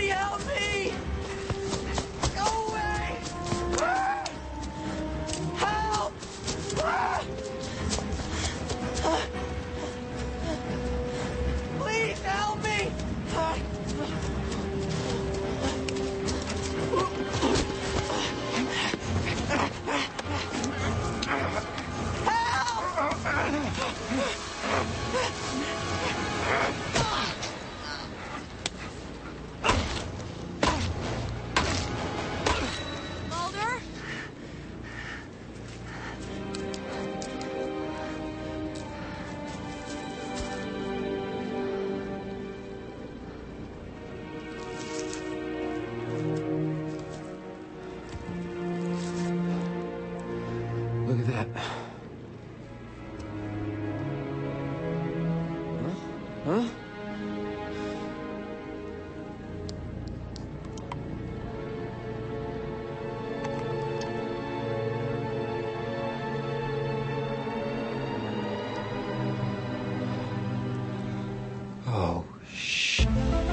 Somebody help me! Go away! Help! Please help me! Mulder? Look at that. Huh? Oh, shit.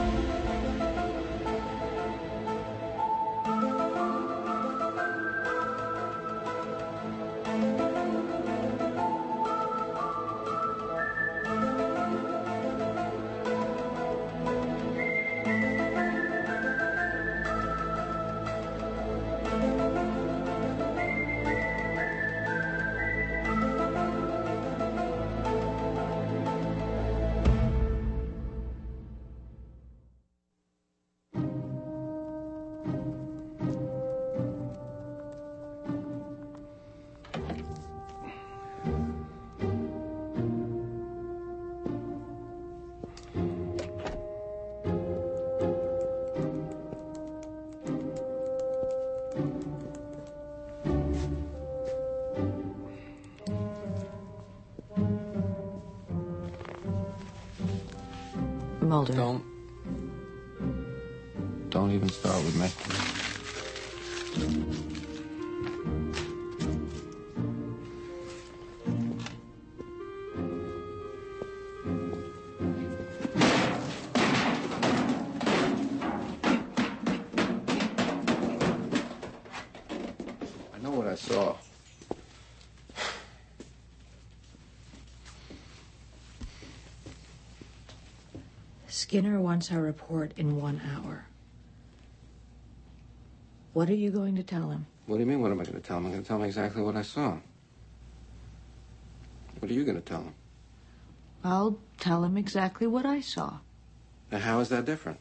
Mulder. Don't even start with me. I know what I saw. Skinner wants our report in 1 hour. What are you going to tell him? What do you mean, what am I going to tell him? I'm going to tell him exactly what I saw. What are you going to tell him? I'll tell him exactly what I saw. Now, how is that different?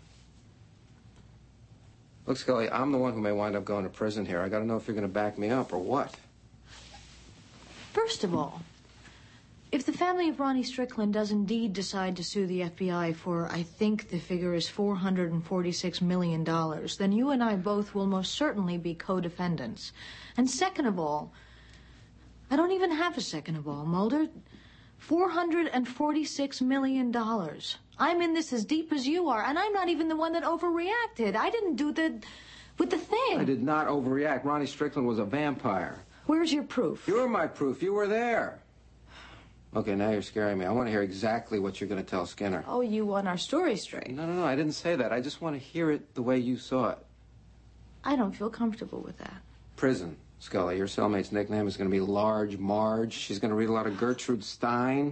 Look, Scully, I'm the one who may wind up going to prison here. I got to know if you're going to back me up or what. First of all, if the family of Ronnie Strickland does indeed decide to sue the FBI for, I think the figure is $446 million, then you and I both will most certainly be co-defendants. And second of all, I don't even have a second of all, Mulder. $446 million. I'm in this as deep as you are, and I'm not even the one that overreacted. I didn't do with the thing. I did not overreact. Ronnie Strickland was a vampire. Where's your proof? You're my proof. You were there. Okay, now you're scaring me. I want to hear exactly what you're going to tell Skinner. Oh, you want our story straight? No, I didn't say that. I just want to hear it the way you saw it. I don't feel comfortable with that. Prison, Scully. Your cellmate's nickname is going to be Large Marge. She's going to read a lot of Gertrude Stein.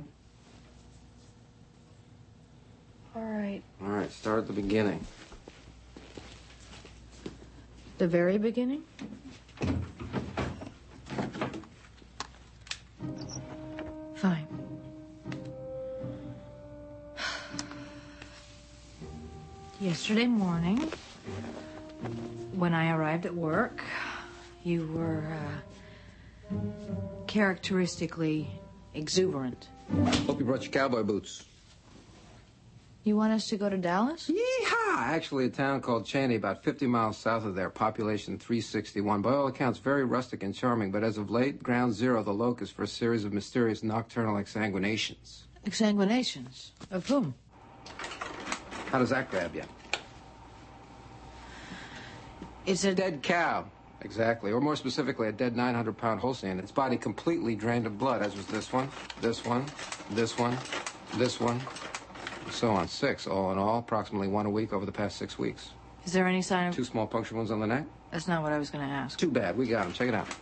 All right. All right, start at the beginning. The very beginning? Fine. Yesterday morning, when I arrived at work, you were characteristically exuberant. Hope you brought your cowboy boots. You want us to go to Dallas? Yeehaw! Actually, a town called Cheney, about 50 miles south of there, population 361. By all accounts, very rustic and charming, but as of late, ground zero, the locus for a series of mysterious nocturnal exsanguinations. Exsanguinations? Of whom? How does that grab you? It's a Dead cow. Exactly. Or more specifically, a dead 900-pound Holstein. Its body completely drained of blood, as was this one, this one, this one, this one, and so on. 6, all in all, approximately 1 a week over the past 6 weeks. Is there any sign of... 2 small puncture wounds on the neck? That's not what I was going to ask. Too bad. We got him. Check it out.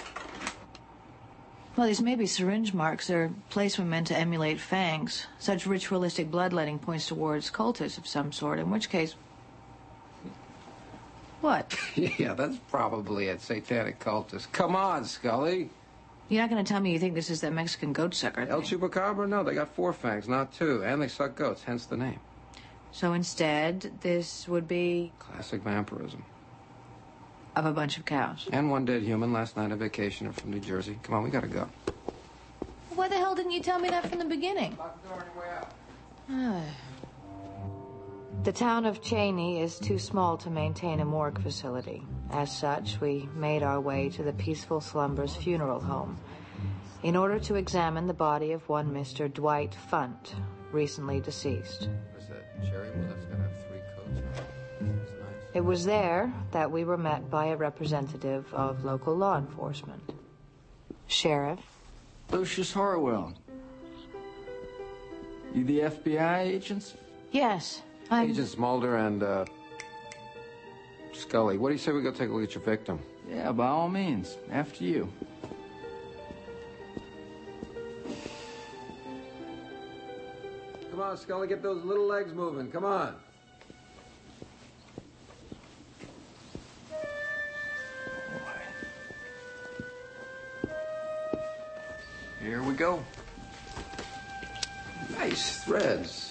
Well, these may be syringe marks. They're placement meant to emulate fangs. Such ritualistic bloodletting points towards cultists of some sort, in which case... What? Yeah, that's probably a satanic cultist. Come on, Scully. You're not going to tell me you think this is that Mexican goat sucker El thing? Chupacabra? No, they got 4 fangs, not 2. And they suck goats, hence the name. So instead, this would be... Classic vampirism. Of a bunch of cows. And 1 dead human last night, a vacationer from New Jersey. Come on, we gotta go. Why the hell didn't you tell me that from the beginning? Lock the door on your way out. The town of Cheney is too small to maintain a morgue facility. As such, we made our way to the Peaceful Slumbers Funeral Home in order to examine the body of one Mr. Dwight Funt, recently deceased. Where's that cherry? Well, that's gonna have 3 coats. That's nice. It was there that we were met by a representative of local law enforcement. Sheriff. Lucius Horwell. You the FBI agents? Yes, Agents Mulder and, Scully. What do you say we go take a look at your victim? Yeah, by all means. After you. Come on, Scully, get those little legs moving. Come on. Here we go. Nice threads.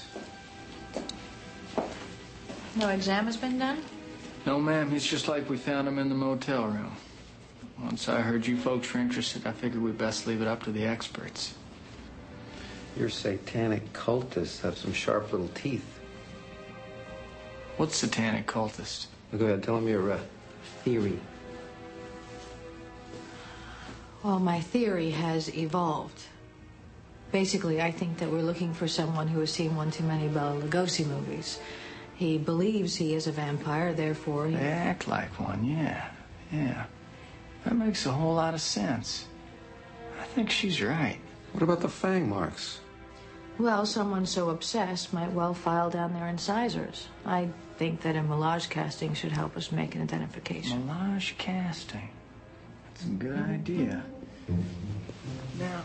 no exam has been done? No, ma'am. He's just like we found him in the motel room. Once I heard you folks were interested, I figured we'd best leave it up to the experts. Your satanic cultists have some sharp little teeth. What's satanic cultist? Go ahead, tell them your theory. Well, my theory has evolved. Basically, I think that we're looking for someone who has seen one too many Bela Lugosi movies. He believes he is a vampire, therefore he... They act like one, yeah. Yeah. That makes a whole lot of sense. I think she's right. What about the fang marks? Well, someone so obsessed might well file down their incisors. I think that a melange casting should help us make an identification. Melange casting. That's a good idea. Now,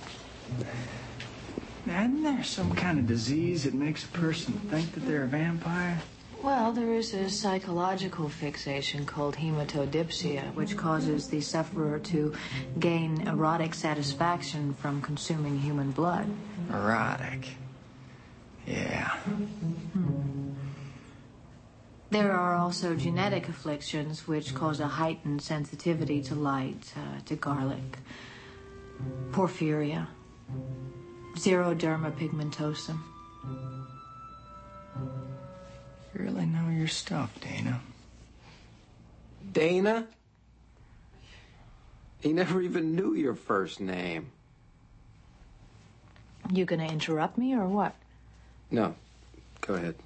isn't there some kind of disease that makes a person think that they're a vampire? Well, there is a psychological fixation called hematodipsia, which causes the sufferer to gain erotic satisfaction from consuming human blood. Erotic. Yeah. There are also genetic afflictions which cause a heightened sensitivity to light, to garlic, porphyria, xeroderma pigmentosum. You really know your stuff, Dana. Dana? He never even knew your first name. You gonna interrupt me or what? No. Go ahead.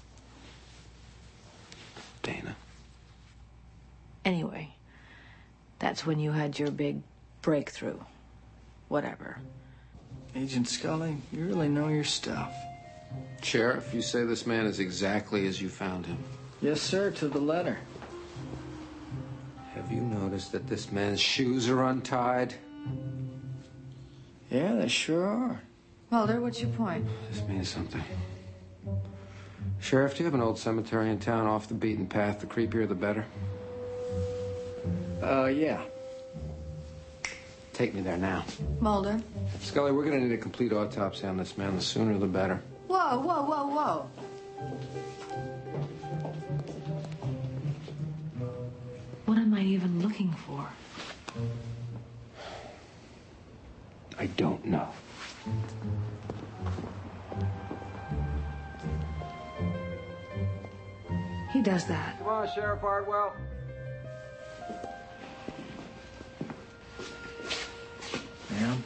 Dana. Anyway, that's when you had your big breakthrough. Whatever. Agent Scully, you really know your stuff. Sheriff, you say this man is exactly as you found him. Yes, sir, to the letter. Have you noticed that this man's shoes are untied? Yeah, they sure are. Mulder, what's your point? This means something. Sheriff, do you have an old cemetery in town off the beaten path? The creepier, the better. Yeah. Take me there now. Mulder? Scully, we're going to need a complete autopsy on this man. The sooner, the better. Whoa, whoa, whoa, whoa. What am I even looking for? I don't know. He does that. Come on, Sheriff Hardwell. Yeah.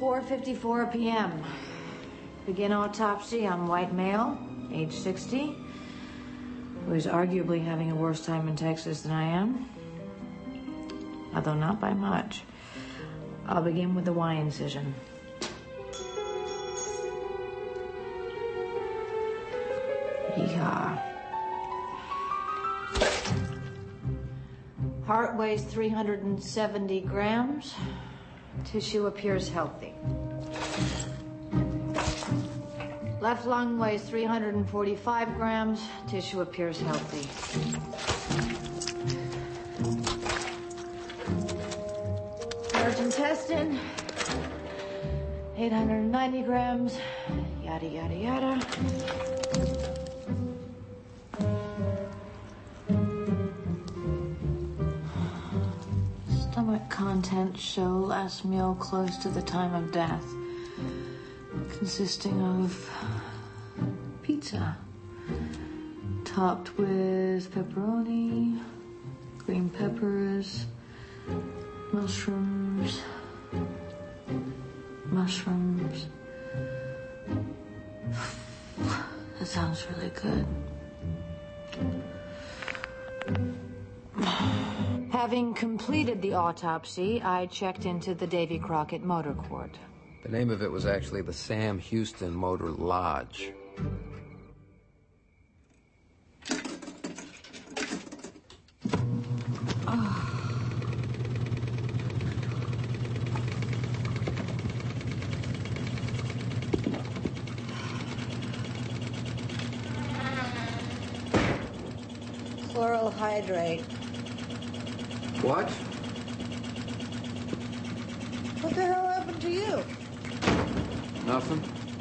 4:54 p.m. Begin autopsy on white male, age 60, who is arguably having a worse time in Texas than I am, although not by much. I'll begin with the Y incision. Yeehaw. Heart weighs 370 grams. Tissue appears healthy. Left lung weighs 345 grams. Tissue appears healthy. Large intestine, 890 grams. Yada, yada, yada. Stomach contents show last meal close to the time of death, consisting of pizza, topped with pepperoni, green peppers, mushrooms. That sounds really good. Having completed the autopsy, I checked into the Davy Crockett Motor Court. The name of it was actually the Sam Houston Motor Lodge. Chloral hydrate. What? What the hell happened to you? Nothing.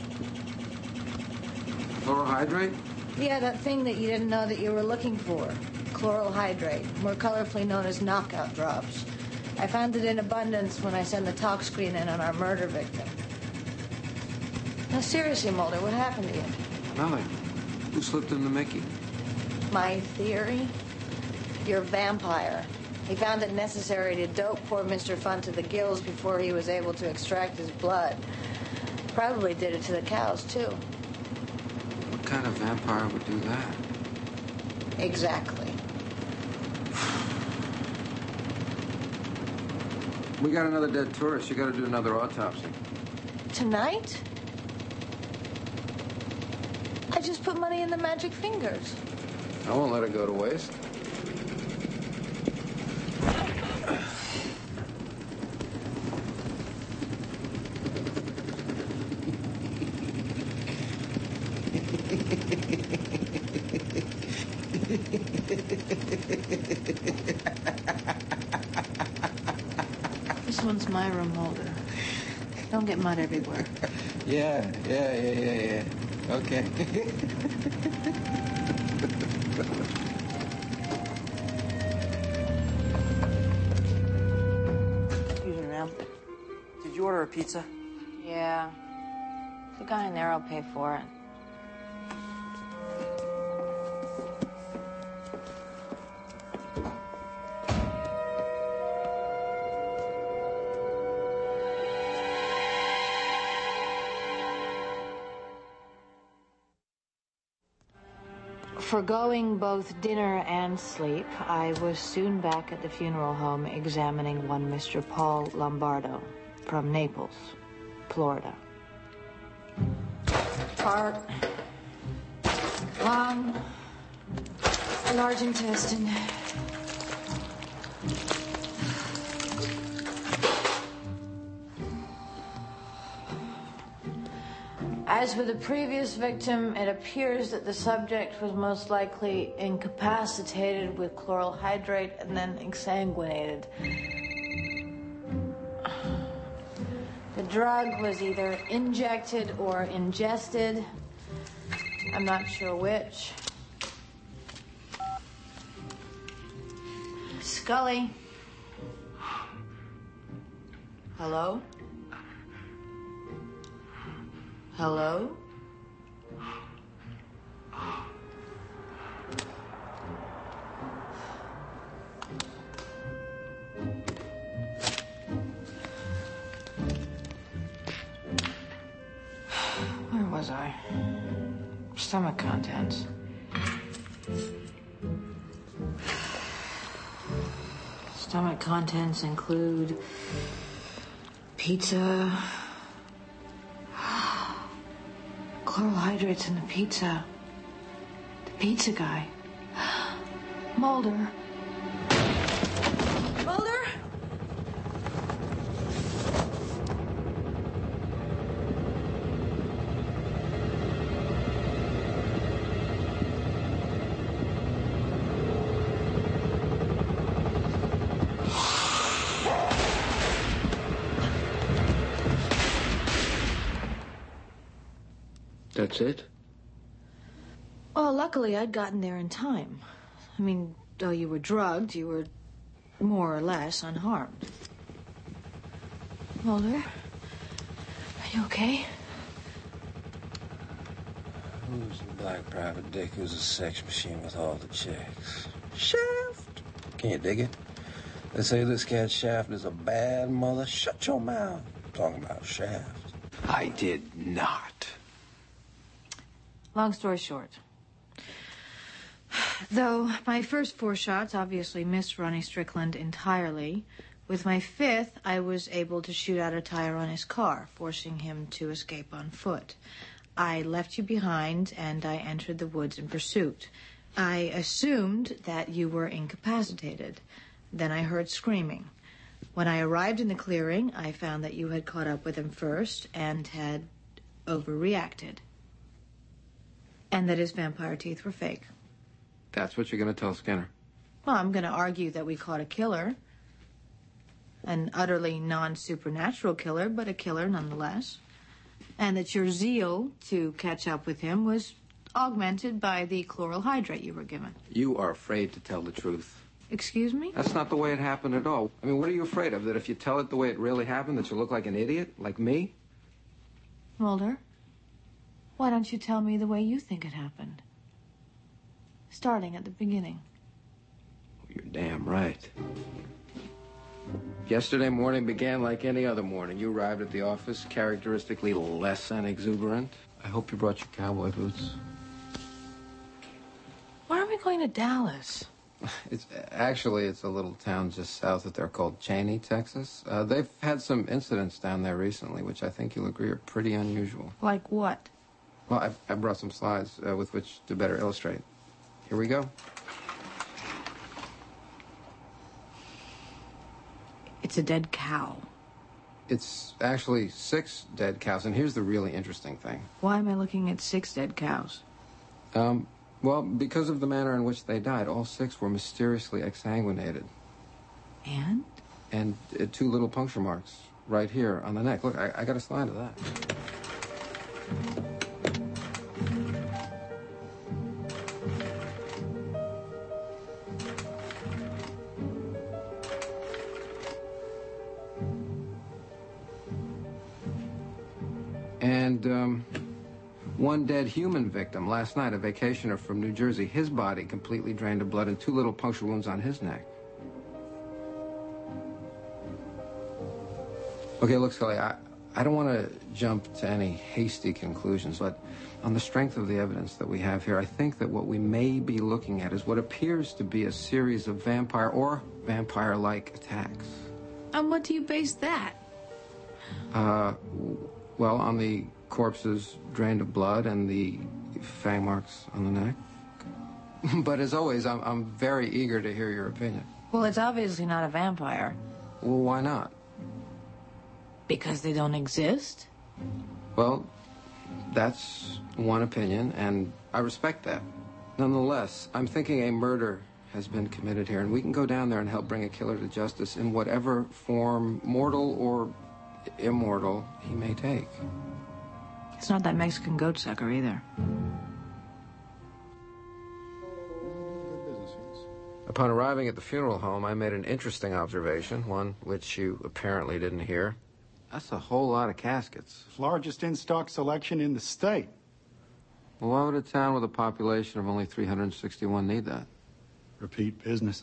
Chloral hydrate? Yeah, that thing that you didn't know that you were looking for. Chloral hydrate, more colorfully known as knockout drops. I found it in abundance when I sent the talk screen in on our murder victim. Now, seriously, Mulder, what happened to you? Nothing. Who slipped in the Mickey? My theory? You're a vampire. He found it necessary to dope poor Mr. Fun to the gills before he was able to extract his blood. Probably did it to the cows, too. What kind of vampire would do that? Exactly. We got another dead tourist. You got to do another autopsy. Tonight? I just put money in the magic fingers. I won't let it go to waste. This one's my room, Mulder. Don't get mud everywhere. Yeah. Okay. Excuse me, ma'am. Did you order a pizza? Yeah. The guy in there will pay for it. Forgoing both dinner and sleep, I was soon back at the funeral home examining one Mr. Paul Lombardo from Naples, Florida. Heart, lung, large intestine. As with the previous victim, it appears that the subject was most likely incapacitated with chloral hydrate and then exsanguinated. The drug was either injected or ingested. I'm not sure which. Scully? Hello? Hello? was I? Stomach contents. Stomach contents include pizza, chloral hydrates in the pizza. The pizza guy. Mulder. Mulder? That's it? Well, luckily I'd gotten there in time. I mean, though you were drugged, you were more or less unharmed. Mulder, are you okay? Who's the black private dick who's a sex machine with all the chicks? Shaft! Can you dig it? They say this cat Shaft is a bad mother. Shut your mouth. I'm talking about Shaft. I did not. Long story short. Though my first 4 shots obviously missed Ronnie Strickland entirely, with my 5th, I was able to shoot out a tire on his car, forcing him to escape on foot. I left you behind, and I entered the woods in pursuit. I assumed that you were incapacitated. Then I heard screaming. When I arrived in the clearing, I found that you had caught up with him first and had overreacted. And that his vampire teeth were fake. That's what you're going to tell Skinner? Well, I'm going to argue that we caught a killer. An utterly non-supernatural killer, but a killer nonetheless. And that your zeal to catch up with him was augmented by the chloral hydrate you were given. You are afraid to tell the truth. Excuse me? That's not the way it happened at all. I mean, what are you afraid of? That if you tell it the way it really happened, that you'll look like an idiot? Like me? Mulder, why don't you tell me the way you think it happened? Starting at the beginning. You're damn right. Yesterday morning began like any other morning. You arrived at the office characteristically less than exuberant. I hope you brought your cowboy boots. Why are we going to Dallas? It's a little town just south of there called Cheney, Texas. They've had some incidents down there recently, which I think you'll agree are pretty unusual. Like what? Well, I brought some slides with which to better illustrate. Here we go. It's a dead cow. It's actually 6 dead cows, and here's the really interesting thing. Why am I looking at 6 dead cows? Well, because of the manner in which they died, all 6 were mysteriously exsanguinated. And? And 2 little puncture marks right here on the neck. Look, I got a slide of that. And, 1 dead human victim last night, a vacationer from New Jersey. His body completely drained of blood and 2 little puncture wounds on his neck. Okay, look, Scully, I don't want to jump to any hasty conclusions, but on the strength of the evidence that we have here, I think that what we may be looking at is what appears to be a series of vampire or vampire-like attacks. On what do you base that? Well, on the corpses drained of blood and the fang marks on the neck. But as always, I'm very eager to hear your opinion. Well, it's obviously not a vampire. Well, why not? Because they don't exist? Well, that's one opinion, and I respect that. Nonetheless, I'm thinking a murder has been committed here, and we can go down there and help bring a killer to justice in whatever form, mortal or immortal, he may take. It's not that Mexican goat sucker either. Upon arriving at the funeral home, I made an interesting observation, one which you apparently didn't hear. That's a whole lot of caskets. Largest in-stock selection in the state. Well, why would a town with a population of only 361 need that? Repeat business.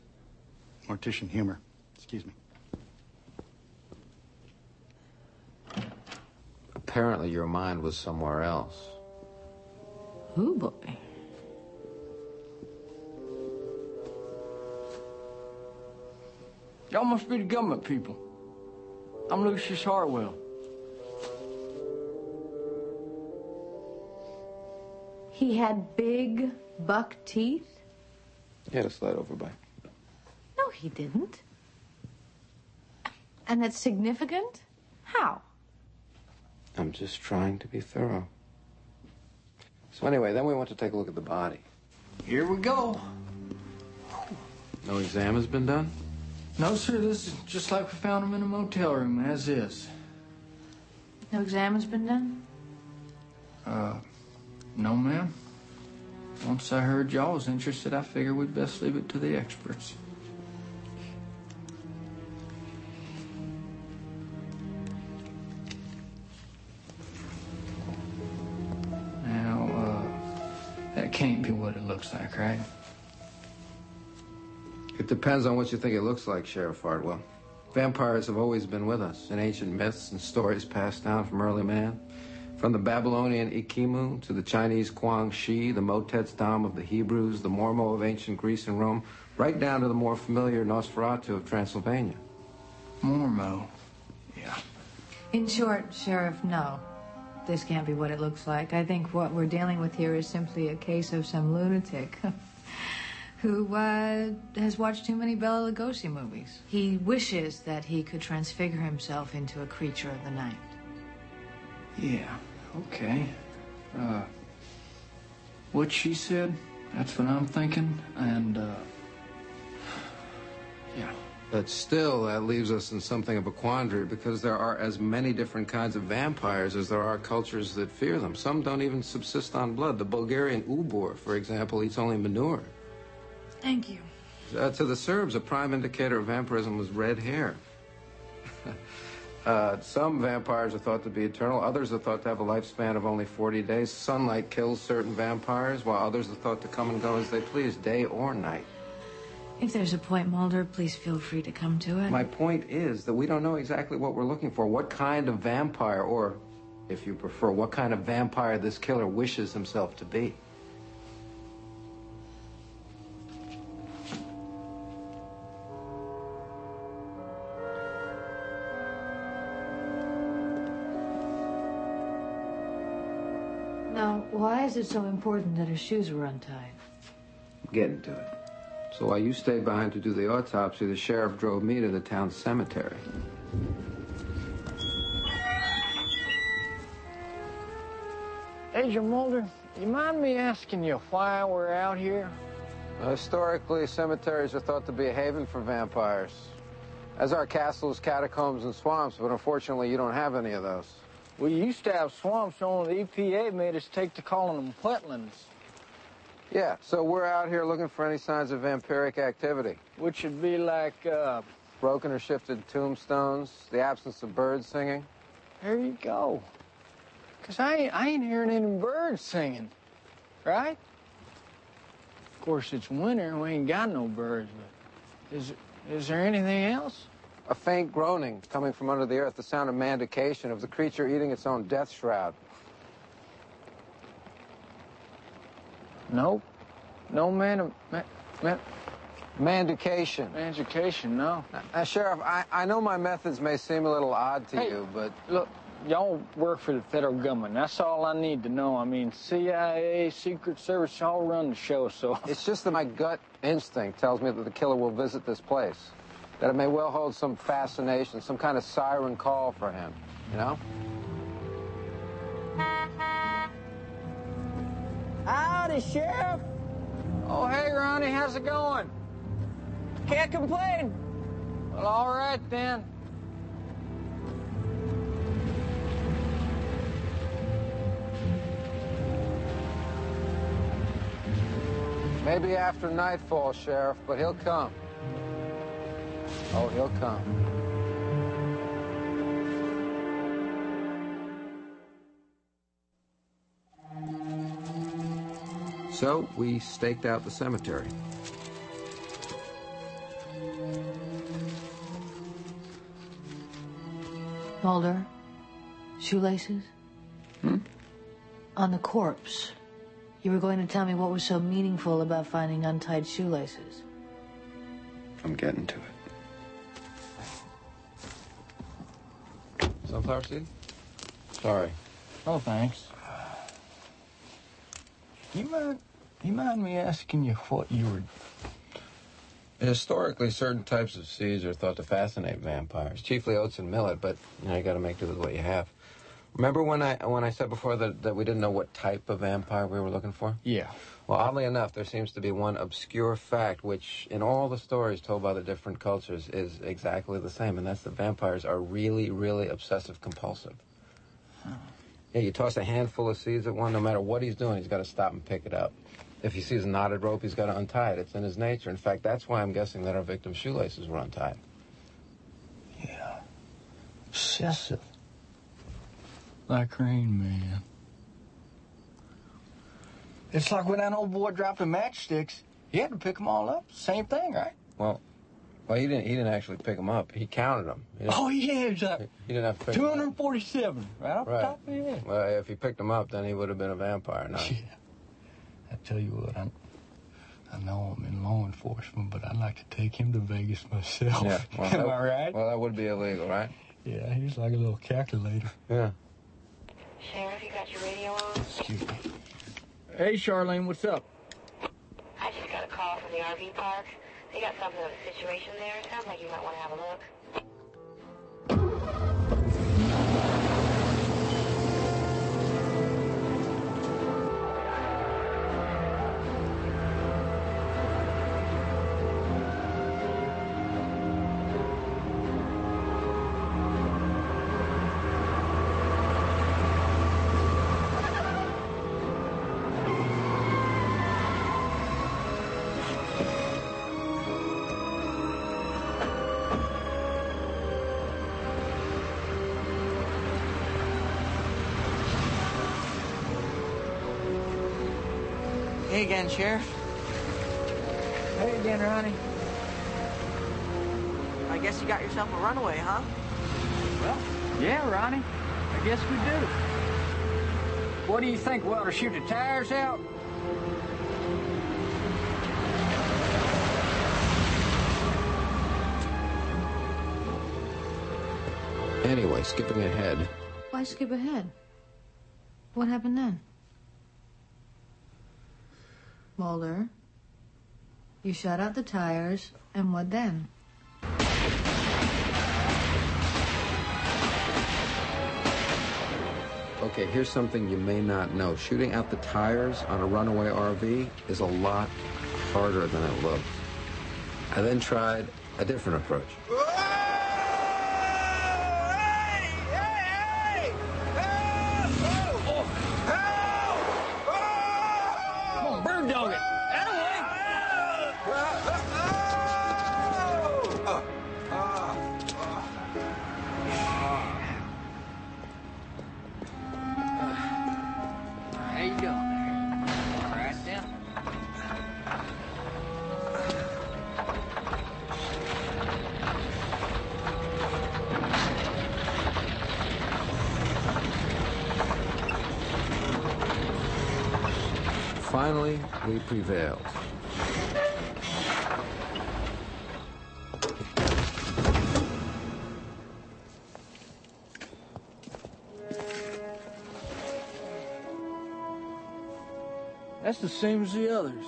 Mortician humor. Excuse me. apparently your mind was somewhere else. Oh, boy. Y'all must be the government people. I'm Lucius Hartwell. He had big buck teeth? He had a slide over bite. No, he didn't. And that's significant? How? I'm just trying to be thorough. So anyway, then we went to take a look at the body. Here we go. No exam has been done? No, sir, this is just like we found him in a motel room, as is. No exam has been done? No, ma'am. Once I heard y'all was interested, I figured we'd best leave it to the experts. Now, that can't be what it looks like, right? It depends on what you think it looks like, Sheriff Hartwell. Vampires have always been with us in ancient myths and stories passed down from early man. From the Babylonian Ikimu to the Chinese Kuang Shi, the Motets Dam of the Hebrews, the Mormo of ancient Greece and Rome, right down to the more familiar Nosferatu of Transylvania. Mormo. Yeah. In short, Sheriff, no. This can't be what it looks like. I think what we're dealing with here is simply a case of some lunatic who has watched too many Bela Lugosi movies. He wishes that he could transfigure himself into a creature of the night. Yeah, okay. What she said, that's what I'm thinking, and, yeah. But still, that leaves us in something of a quandary because there are as many different kinds of vampires as there are cultures that fear them. Some don't even subsist on blood. The Bulgarian Ubor, for example, eats only manure. Thank you. To the Serbs, a prime indicator of vampirism was red hair. Some vampires are thought to be eternal. Others are thought to have a lifespan of only 40 days. Sunlight kills certain vampires, while others are thought to come and go as they please, day or night. If there's a point, Mulder, please feel free to come to it. My point is that we don't know exactly what we're looking for. What kind of vampire, or, if you prefer, what kind of vampire this killer wishes himself to be. Now, why is it so important that her shoes were untied? Getting to it. So while you stayed behind to do the autopsy, the sheriff drove me to the town cemetery. Agent Mulder, you mind me asking you why we're out here? Historically, cemeteries are thought to be a haven for vampires, as are castles, catacombs, and swamps, but unfortunately you don't have any of those. We used to have swamps, only the EPA made us take to calling them wetlands. Yeah, so we're out here looking for any signs of vampiric activity. Which would be like, Broken or shifted tombstones, the absence of birds singing. there you go. 'Cause I ain't hearing any birds singing, right? Of course, it's winter, we ain't got no birds, but is there anything else? A faint groaning coming from under the earth, the sound of mandication, of the creature eating its own death shroud. Nope. No Mandication. education, no. Now, Sheriff, I know my methods may seem a little odd to Hey, you, but... Look, y'all work for the federal government. That's all I need to know. I mean, CIA, Secret Service, y'all run the show, so... It's just that my gut instinct tells me that the killer will visit this place. That it may well hold some fascination, some kind of siren call for him, you know? Howdy, Sheriff. Oh, hey, Ronnie, how's it going? Can't complain. Well, all right, then. Maybe after nightfall, Sheriff, but he'll come. Oh, he'll come. So we staked out the cemetery. Mulder, shoelaces? On the corpse. You were going to tell me what was so meaningful about finding untied shoelaces. I'm getting to it. Sunflower seed? Sorry. Oh, thanks. You mind me asking you what you were... Historically, certain types of seeds are thought to fascinate vampires, chiefly oats and millet, but you got to make do with what you have. Remember when I said before that we didn't know what type of vampire we were looking for? Yeah. Well, oddly enough, there seems to be one obscure fact which, in all the stories told by the different cultures, is exactly the same, and that's that vampires are really, really obsessive-compulsive. Huh. Yeah, you toss a handful of seeds at one, no matter what he's doing, he's got to stop and pick it up. If he sees a knotted rope, he's got to untie it. It's in his nature. In fact, that's why I'm guessing that our victim's shoelaces were untied. Yeah. Obsessive. Like Rain Man. It's like when that old boy dropped the matchsticks. He had to pick them all up. Same thing, right? Well, he didn't actually pick them up. He counted them. Oh, yeah, it was He didn't have to pick them up. 247, right off the top of your head. Well, if he picked them up, then he would have been a vampire. No. Yeah. I tell you what, I know I'm in law enforcement, but I'd like to take him to Vegas myself. Yeah. Well, Am I right? Well, that would be illegal, right? Yeah, he's like a little calculator. Yeah. Sheriff, you got your radio on? Excuse me. Hey, Charlene, what's up? I just got a call from the RV park. They got something of a situation there. Sounds like you might want to have a look. Hey again, Sheriff. Hey again, Ronnie. I guess you got yourself a runaway, huh? Well, yeah, Ronnie. I guess we do. What do you think? We ought to shoot the tires out? Anyway, skipping ahead. Why skip ahead? What happened then? Mulder, you shot out the tires, and what then? Okay, here's something you may not know. Shooting out the tires on a runaway RV is a lot harder than it looks. I then tried a different approach. Dog it. How you doing there? All right, then. Finally, we prevailed. That's the same as the others.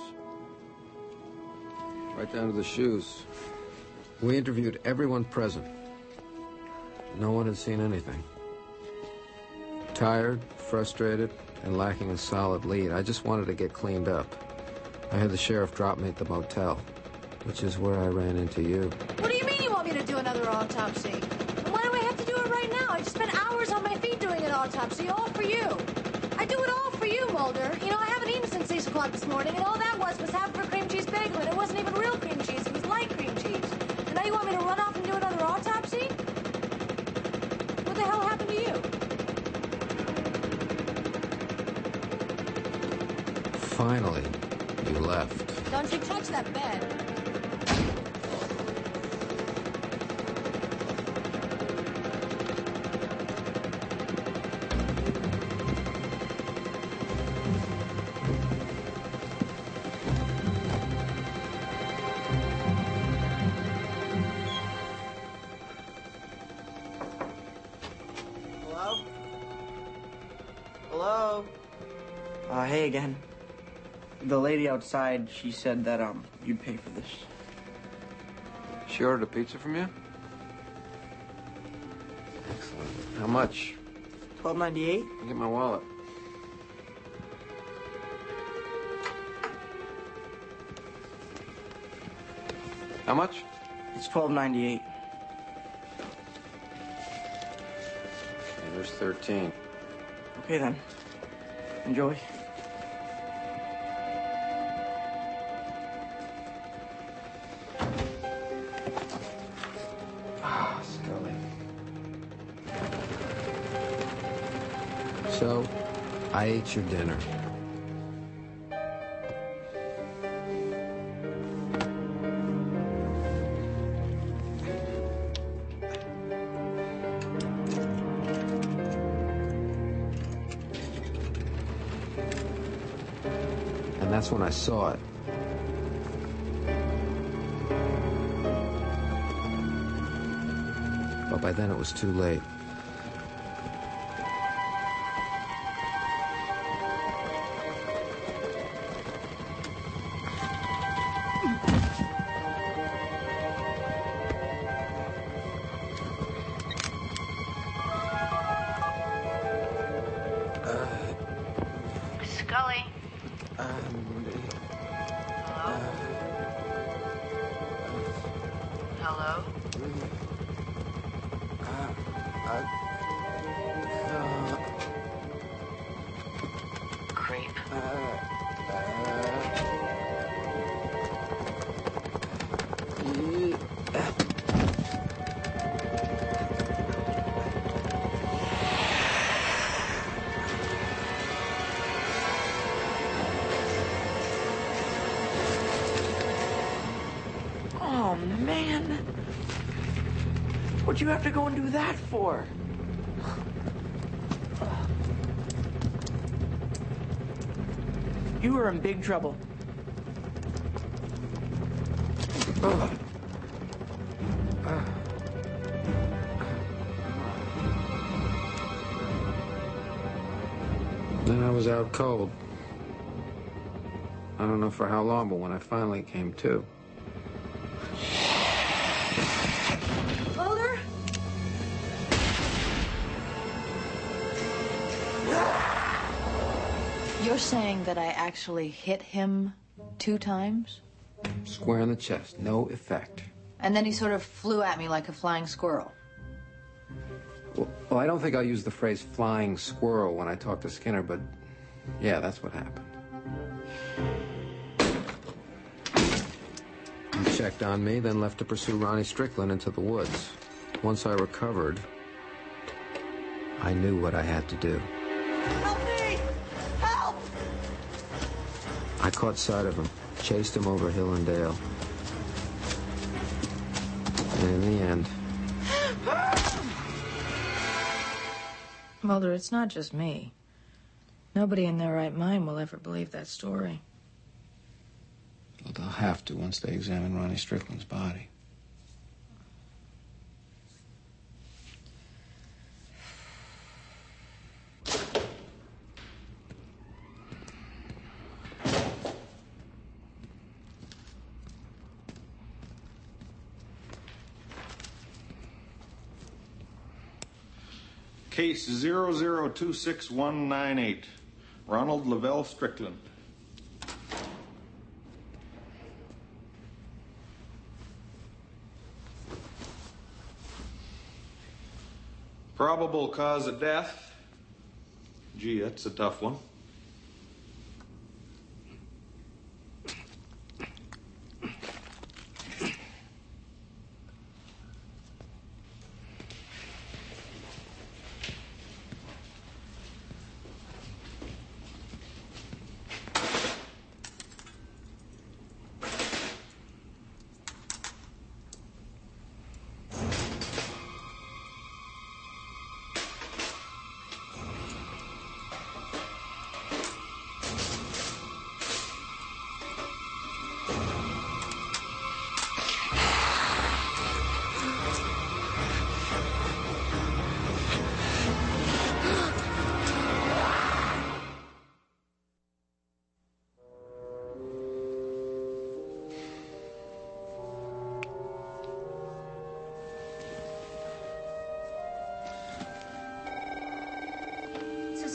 Right down to the shoes. We interviewed everyone present. No one had seen anything. Tired, frustrated, and lacking a solid lead, I just wanted to get cleaned up. I had the sheriff drop me at the motel, which is where I ran into you. What do you mean you want me to do another autopsy? And why do I have to do it right now? I just spent hours on my feet doing an autopsy, all for you. I do it all for you, Mulder. You know, I haven't eaten since 6 o'clock this morning, and all that was half for cream cheese bagel, and it wasn't even real cream cheese. It was light cream cheese. And now you want me to run off and do another autopsy? What the hell happened to you? Finally, you left. Don't you touch that bed. Hey again. The lady outside, she said that, you'd pay for this. She ordered a pizza from you? Excellent. How much? $12.98? I'll get my wallet. How much? It's $12.98. Okay, there's 13. Okay, then. Enjoy. Ah, Scully. So, I ate your dinner. And that's when I saw it. But by then it was too late. Scully. Hello? Creep. Oh, man. What'd you have to go and do that for? You were in big trouble. Then I was out cold. I don't know for how long, but when I finally came to. Mulder? You're saying that I actually hit him 2 times? Square in the chest, no effect. And then he sort of flew at me like a flying squirrel. Well, I don't think I'll use the phrase flying squirrel when I talk to Skinner, but yeah, that's what happened. He checked on me, then left to pursue Ronnie Strickland into the woods. Once I recovered, I knew what I had to do. Help me! Help! I caught sight of him, chased him over hill and dale. And in the end... Mulder, it's not just me. Nobody in their right mind will ever believe that story. Well, they'll have to once they examine Ronnie Strickland's body. Case 00261198, Ronald Lavelle Strickland. Probable cause of death. Gee, that's a tough one.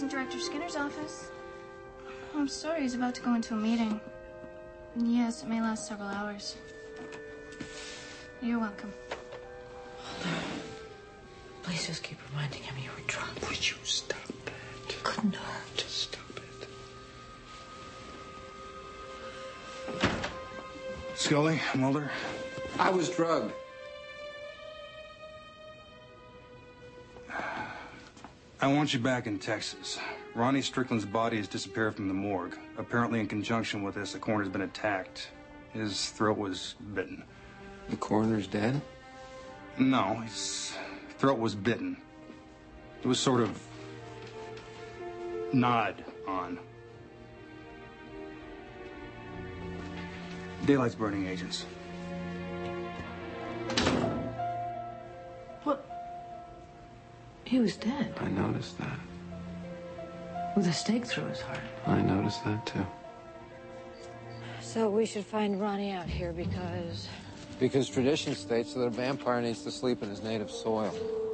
Managing Director Skinner's office. Oh, I'm sorry, he's about to go into a meeting. Yes, it may last several hours. You're welcome. Please just keep reminding him you were drunk. Would you stop that? Couldn't hurt. Just stop it. Scully, Mulder. I was drugged. I want you back in Texas. Ronnie Strickland's body has disappeared from the morgue. Apparently in conjunction with this, the coroner's been attacked. His throat was bitten. The coroner's dead? No, his throat was bitten. It was sort of gnawed on. Daylight's burning agents. What? He was dead. I noticed that. With a stake through his heart. I noticed that, too. So we should find Ronnie out here because... Because tradition states that a vampire needs to sleep in his native soil.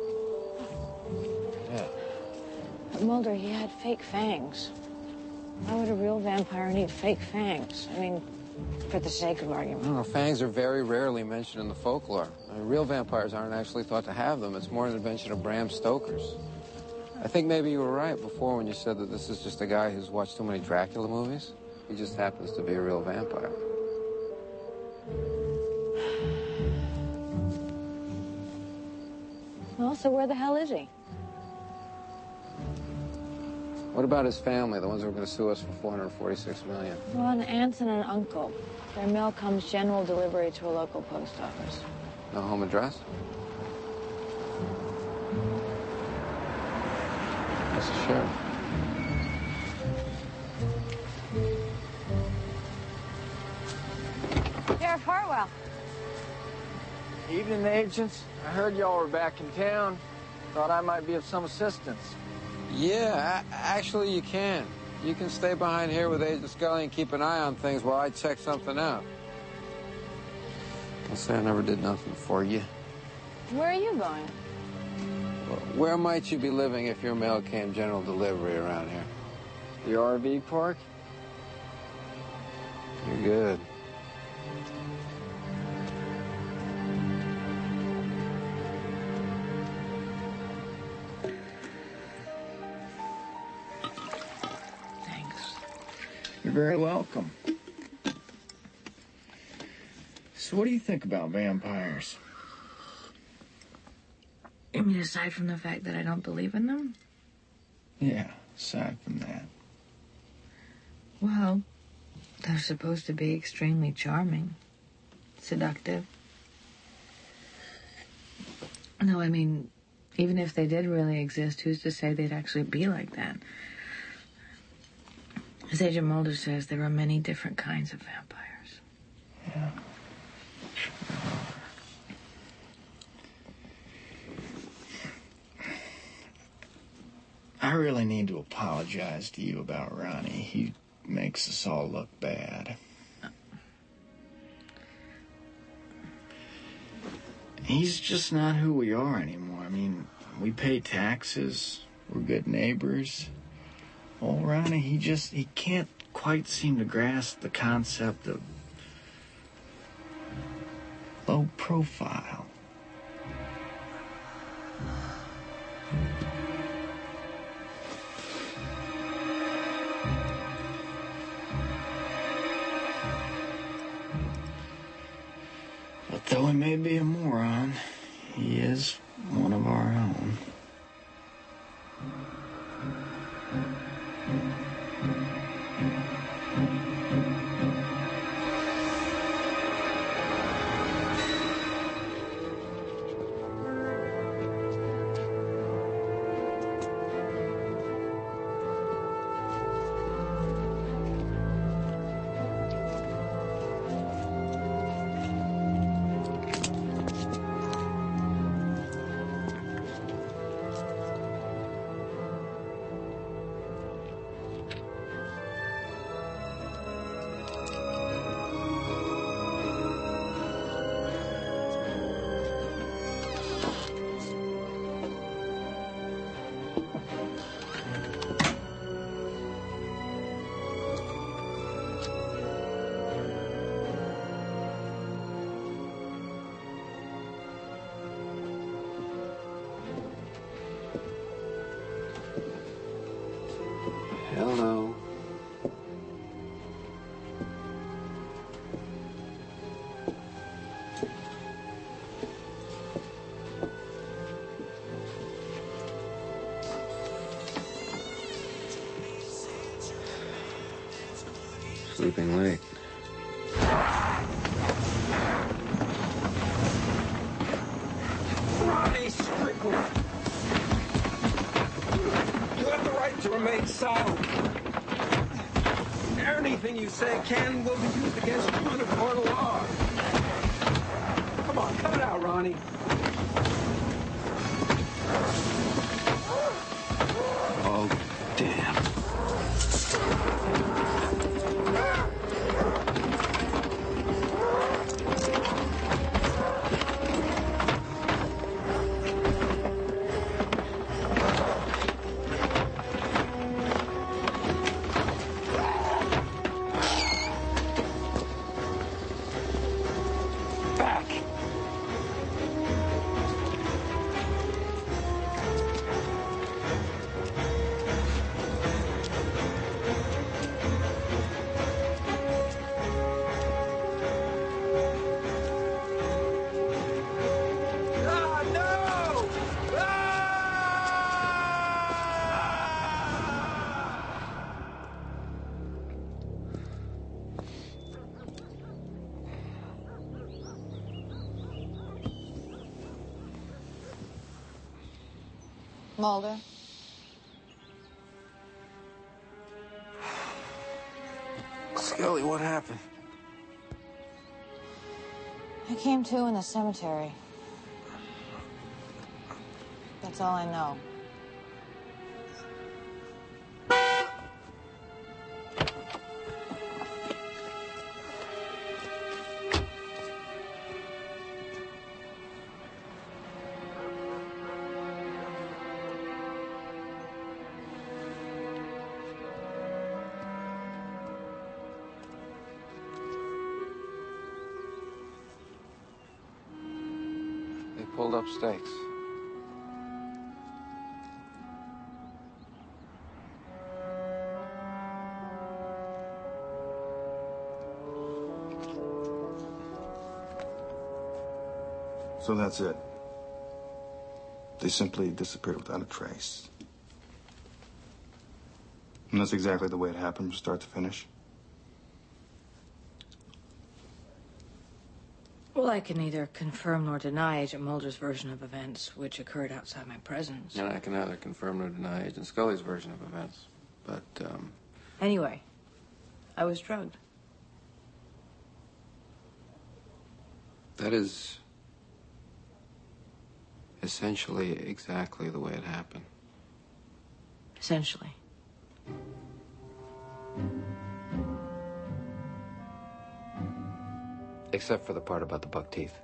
Yeah. Mulder, he had fake fangs. Why would a real vampire need fake fangs? I mean, for the sake of argument. No, fangs are very rarely mentioned in the folklore. I mean, real vampires aren't actually thought to have them. It's more an invention of Bram Stoker's. I think maybe you were right before when you said that this is just a guy who's watched too many Dracula movies. He just happens to be a real vampire. Well, so where the hell is he? What about his family, the ones who are going to sue us for $446 million? Well, an aunt and an uncle. Their mail comes general delivery to a local post office. No home address? That's the sheriff. Sheriff Hartwell. Evening, agents. I heard y'all were back in town. Thought I might be of some assistance. Yeah, actually you can. You can stay behind here with Agent Scully and keep an eye on things while I check something out. I'll say I never did nothing for you. Where are you going? Well, where might you be living if your mail came general delivery around here? The RV park? You're good. You're very welcome. So what do you think about vampires? You mean aside from the fact that I don't believe in them? Yeah, aside from that. Well, they're supposed to be extremely charming, seductive. No, I mean, even if they did really exist, who's to say they'd actually be like that? As Agent Mulder says, there are many different kinds of vampires. Yeah. I really need to apologize to you about Ronnie. He makes us all look bad. He's just not who we are anymore. I mean, we pay taxes, we're good neighbors. Oh, Ronnie, he can't quite seem to grasp the concept of low profile. But though he may be a moron, he is one of our own. sleeping late. Ronnie Strickland! You have the right to remain silent. Anything you say can and will be used against you under court of law. Come on, cut it out, Ronnie. Oh, damn. Mulder? Scully, what happened? I came to in the cemetery. That's all I know. They pulled up stakes. So that's it. They simply disappeared without a trace. And that's exactly the way it happened from start to finish. Well, I can neither confirm nor deny Agent Mulder's version of events, which occurred outside my presence. And I can neither confirm nor deny Agent Scully's version of events. But, Anyway, I was drugged. that is essentially exactly the way it happened. Essentially. Except for the part about the buck teeth.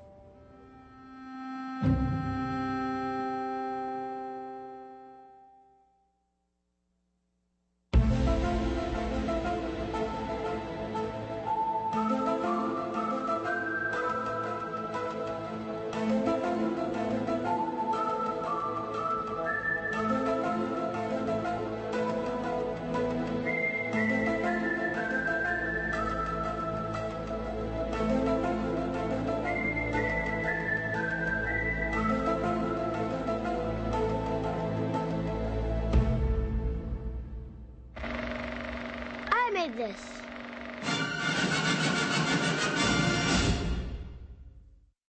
I made this.